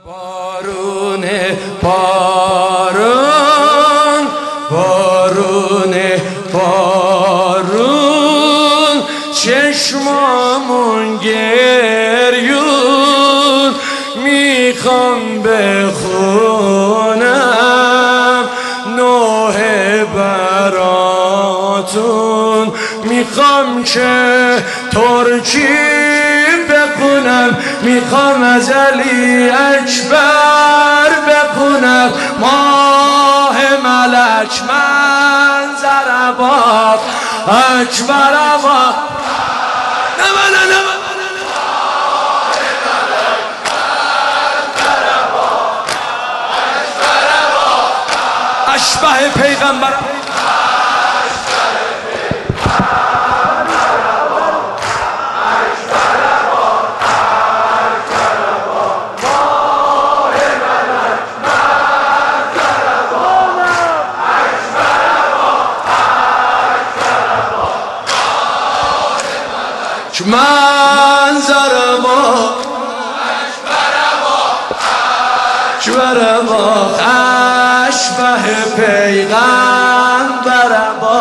بارونه بارون بارونه بارون چشمامون گریون میخوام بخونم نوح براتون میخوام که ترکی بخونم میخوام از علی اکبر بخونم ماه ملک منظر باب اکبر باب اشبه پیغمبر منظر ما اکبر ما اشبه پیغمبر ما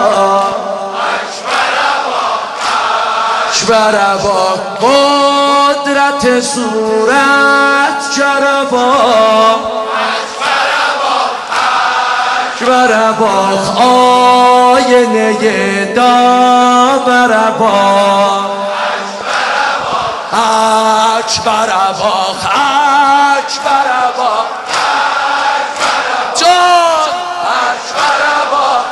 اکبر ما قدرت صورت جربا اکبر ما آینه داور ما اکبر باخ اکبر باخ جان اکبر باخ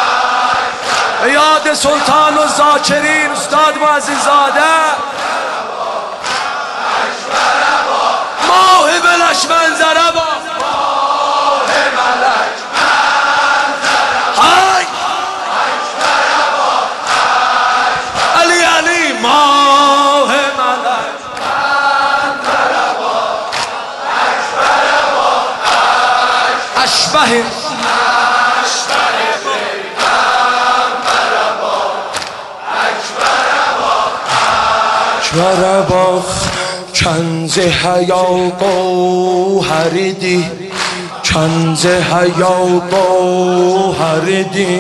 یاد سلطان و ذاکرین استاد معزز زاده ماه بلش منظر باخ ماه ملک منظر های اکبر باخ علی علی ماه اشبه اکبر باخ کنز حیا گوهردی کنز حیا گوهردی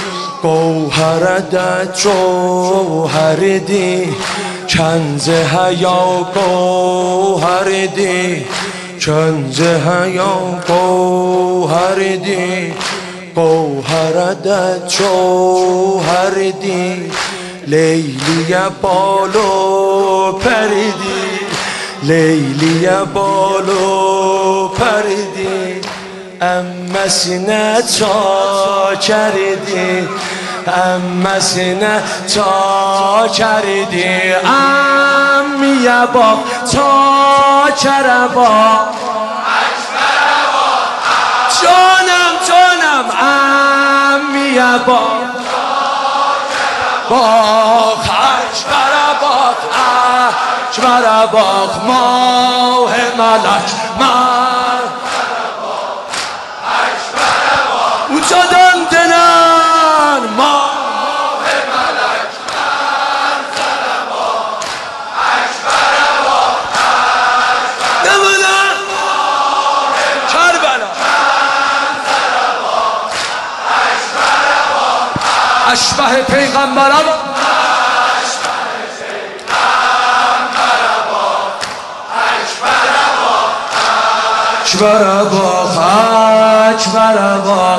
گوهردت جوهردی کنز حیا گوهردی کنز حیا گوهردی گوهردت جوهردی لیلی بالو پریدی لیلی بالو پریدی اما سینه تا کردی اما سینه تا کردی امی با تا کربا جانم جانم امی با باخ اکبر باخ اکبر باخ ماه ملک من اکبر باخ اونجادن دنن ماه ملک منظر باخ اکبر باخ نمونن کربلا منظر باخ اکبر باخ اشبه پیغمبر باخ اکبر باخ اکبر باخ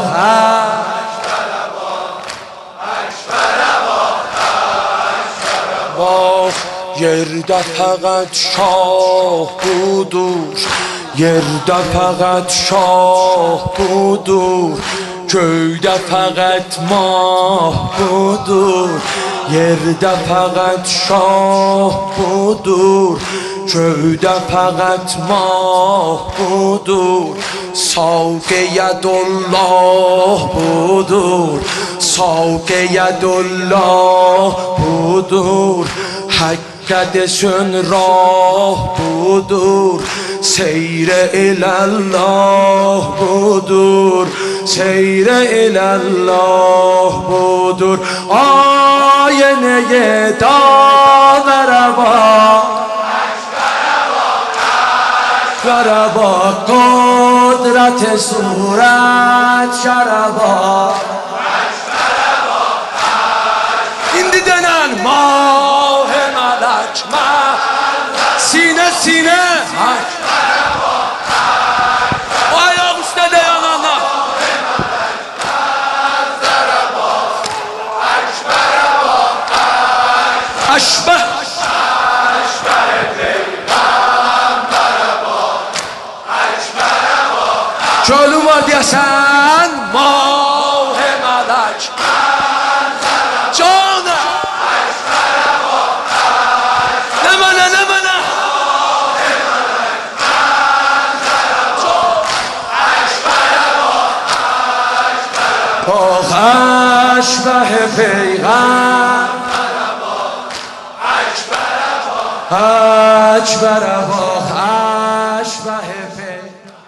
باخ yerdə fəqət şah budur yerdə fəqət şah budur göydə fəqət mah budur yerdə fəqət şah budur göydə fəqət mah budur ساق یدالله budur ساق یدالله budur حقدشون راه budur سیر الله budur سیر الله budur آینه داور با بره با قدرت صورت شربا این دیدنن ماه ملک سینه سینه آیا گوشت دیانانا اشبه جلو وادی حسن ماه ملک جانه نمانه با اشبه پیغم اکبر با اشبه پیغم